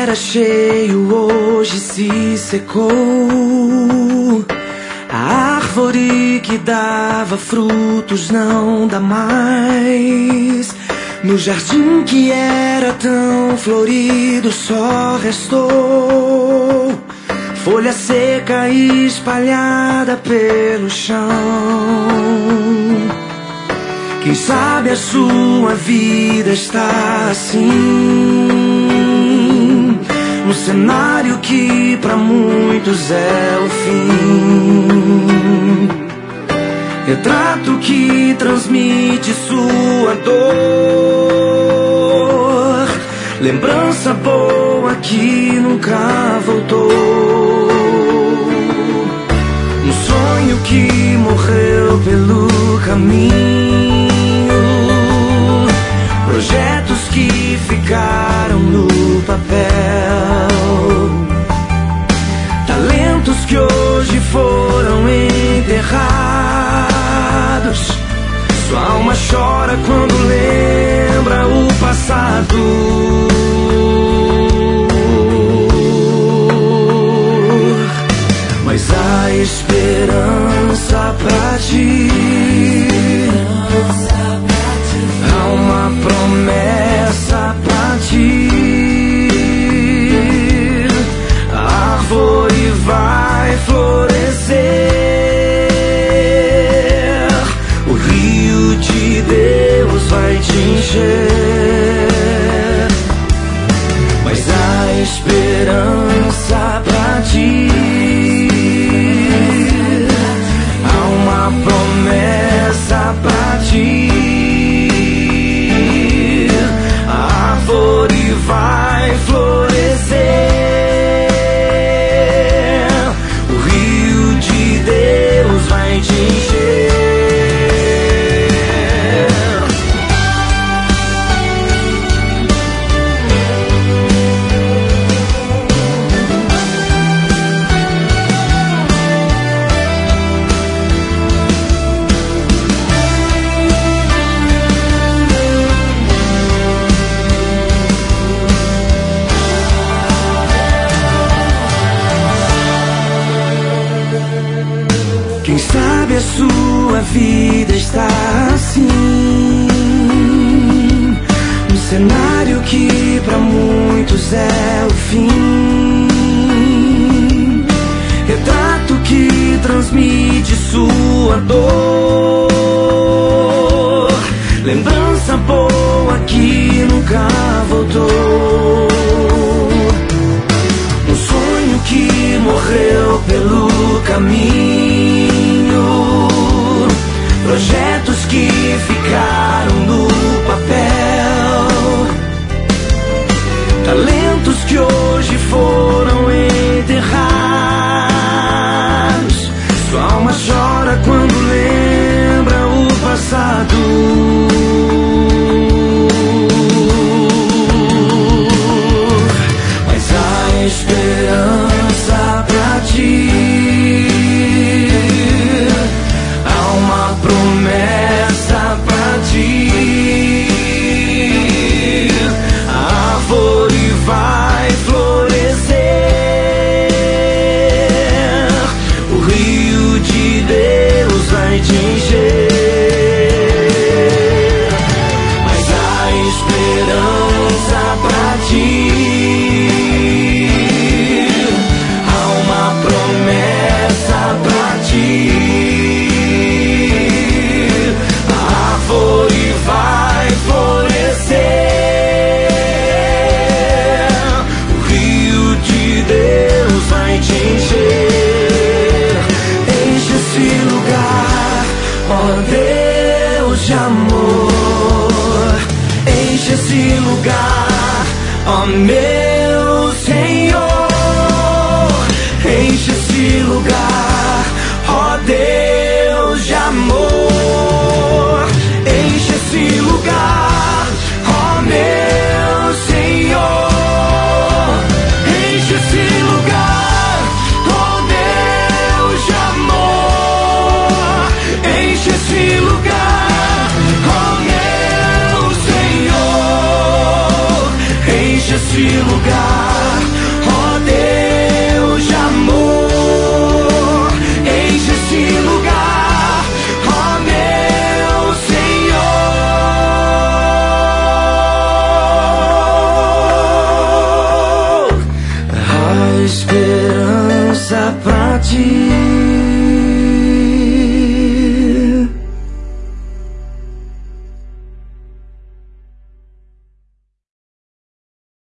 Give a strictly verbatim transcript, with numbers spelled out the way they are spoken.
era cheio hoje se secou. A árvore que dava frutos não dá mais. No jardim que era tão florido só restou folha seca espalhada pelo chão. Quem sabe a sua vida está assim, um cenário que pra muitos é o fim. Retrato que transmite sua dor, lembrança boa que nunca voltou. Um sonho que morreu pelo caminho, projetos que ficaram no papel, talentos que hoje foram enterrados. Sua alma chora quando lembra o passado. Mas há esperança pra ti, há uma promessa pra ti. A árvore vai florescer, o rio de Deus vai te encher. Mas há esperança pra ti, há uma promessa pra ti. A árvore vai florescer, o rio de Deus vai te encher. Quem sabe a sua vida está assim, um cenário que pra muitos é o fim. Retrato que transmite sua dor, lembrança boa que nunca voltou. Um sonho que morreu pelo caminho, projetos que ficaram no papel, talentos que hoje foram enterrados. Sua alma chora quando lembra o passado. Mas há esperança pra ti, promessa pra ti. A árvore vai florescer, o rio de Deus vai te encher. Mas há esperança pra ti, há uma promessa pra ti. Vai florescer, o rio de Deus vai te encher. Enche esse lugar, ó Deus de amor. Enche esse lugar, ó meu